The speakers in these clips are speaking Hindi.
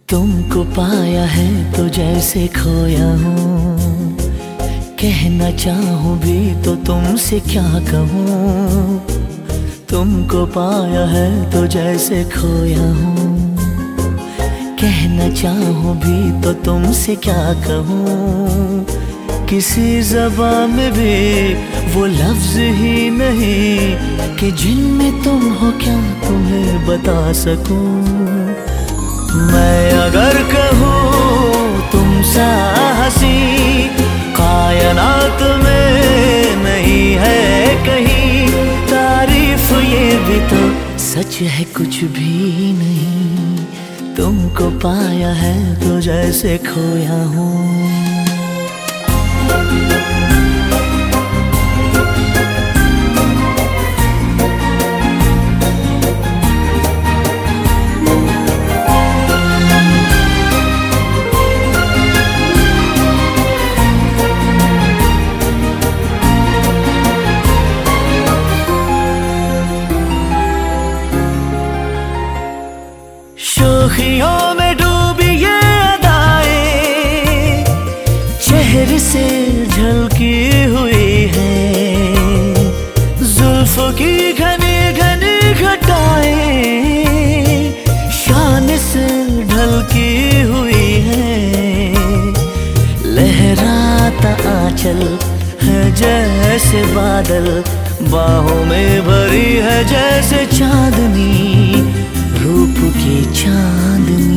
तुमको पाया है तो जैसे खोया हूँ, कहना चाहूँ भी तो तुमसे क्या कहूँ। तुमको पाया है तो जैसे खोया हूँ, कहना चाहूँ भी तो तुमसे क्या कहूँ। किसी ज़बान में भी वो लफ्ज़ ही नहीं कि जिनमें तुम हो क्या तुम्हें बता सकूँ। मैं अगर कहूँ तुम सा हंसी कायनात में नहीं है कहीं, तारीफ ये भी तो सच है कुछ भी नहीं। तुमको पाया है तो जैसे खोया हूँ। शोखियों में डूबी ये अदाएं चेहरे से झलकी हुई है, जुल्फों की घनी घनी घटाएं शान से ढलकी हुई है। लहराता आंचल है जैसे बादल, बाहों में भरी है जैसे चांदनी, रूप की चांदनी।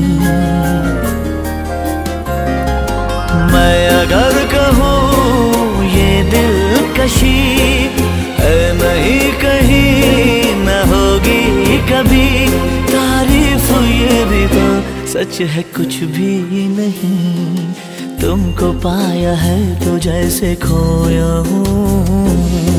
मैं अगर कहूँ ये दिलकशी है नहीं कहीं न होगी कभी, तारीफ ये भी तो सच है कुछ भी नहीं। तुमको पाया है तो जैसे खोया हूँ।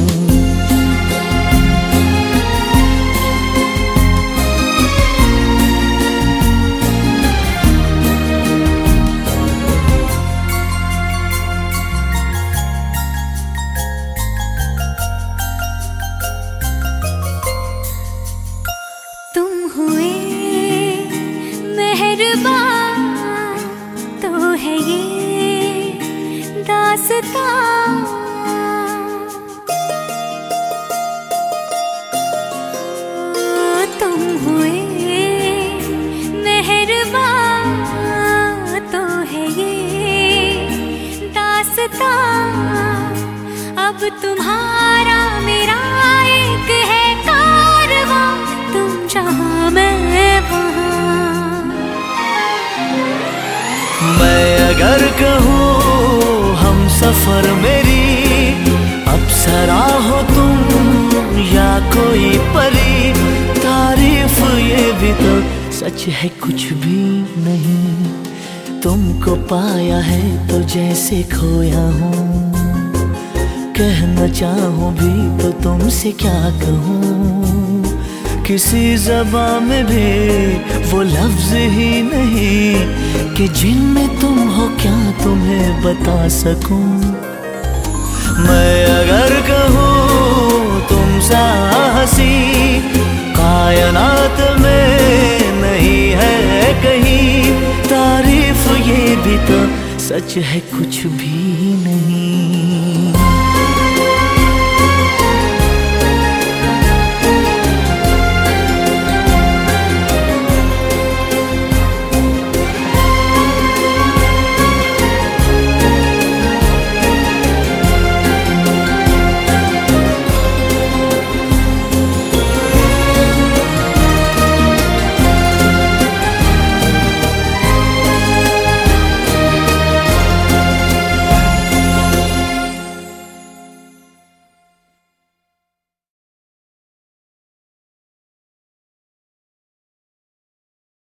हुए मेहरबान तो है ये दास्तां, तुम हुए मेहरबान तो है ये दास्तां। अब तुम्हारा मेरा एक है कारवां, तुम जहाँ मैं वहाँ। मैं अगर कहूँ हम सफर मेरी अप्सरा हो तुम या कोई परी, तारीफ ये भी तो सच है कुछ भी नहीं। तुमको पाया है तो जैसे खोया हूँ, कहना चाहूँ भी तो तुमसे क्या कहूँ। किसी ज़बान में भी वो लफ्ज़ ही नहीं कि जिनमें तुम हो क्या तुम्हें बता सकूं। मैं अगर कहूँ तुम सा हंसी कायनात में नहीं है कहीं, तारीफ ये भी तो सच है कुछ भी नहीं।